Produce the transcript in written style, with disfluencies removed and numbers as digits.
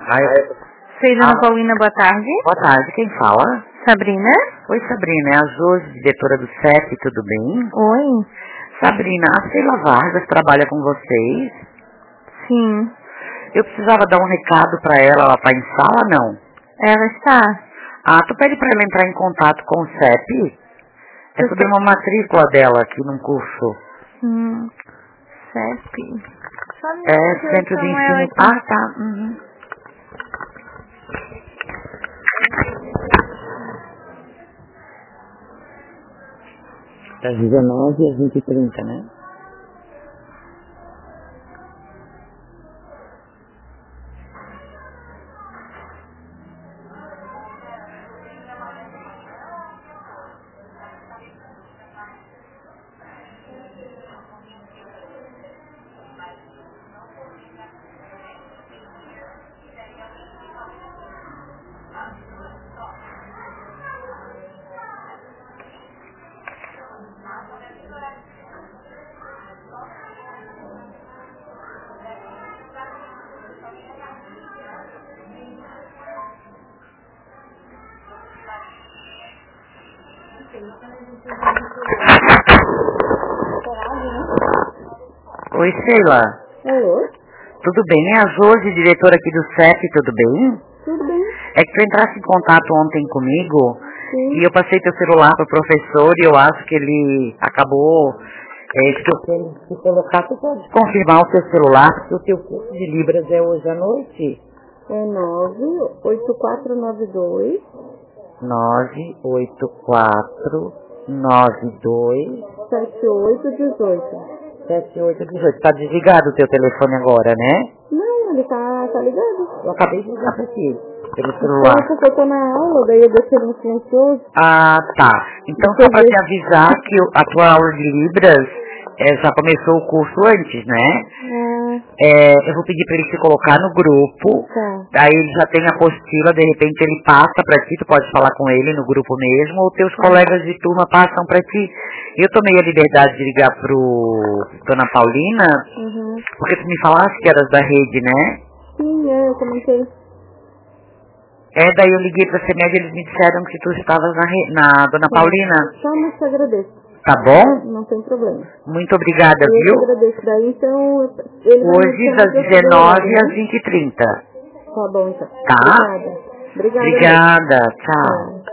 Sei, dona Paulina, boa tarde. Boa tarde, quem fala? Sabrina? Oi, Sabrina, é a Josi, diretora do CEP, tudo bem? Oi. Sabrina, a Sheila Vargas trabalha com vocês? Sim. Eu precisava dar um recado pra ela tá em sala, não? Ela está? Tu pede pra ela entrar em contato com o CEP? É sobre uma matrícula dela aqui num curso. CEP. Centro de Ensino. Tá. Uhum. Das 19 às 20h30, né? Oi, Sheila. Alô? Tudo bem? É a Josi, diretora aqui do CEP, tudo bem? Tudo bem? É que tu entrasse em contato ontem comigo. Sim. E eu passei teu celular pro professor e eu acho que ele acabou esquecendo de colocar. Tu pode confirmar o teu celular, porque o teu curso de Libras é hoje à noite? É 98492 98492 7818. 7818. Tá desligado o teu telefone agora, né? Não, ele tá ligado. Eu acabei de ligar pra ti, pelo celular. Então, porque eu tô na aula, daí eu deixei ele no silencioso. Tá. Então só pra te avisar que a tua aula de Libras já começou o curso antes, né? Eu vou pedir pra ele se colocar no grupo. Tá. Aí ele já tem a apostila, de repente ele passa pra ti, tu pode falar com ele no grupo mesmo, ou teus colegas de turma passam pra ti. Eu tomei a liberdade de ligar pro Dona Paulina, porque tu me falaste que eras da rede, né? Sim, eu comentei. Daí eu liguei pra CEMED e eles me disseram que tu estavas na Dona Paulina. Só muito te agradeço. Tá bom? Não tem problema. Muito obrigada, Eu viu? te agradeço. Daí, então, ele vai Hoje me das chamar 19 né? às 20h30. Tá bom, então. Tá? Obrigada. Obrigada. Tchau. Tchau.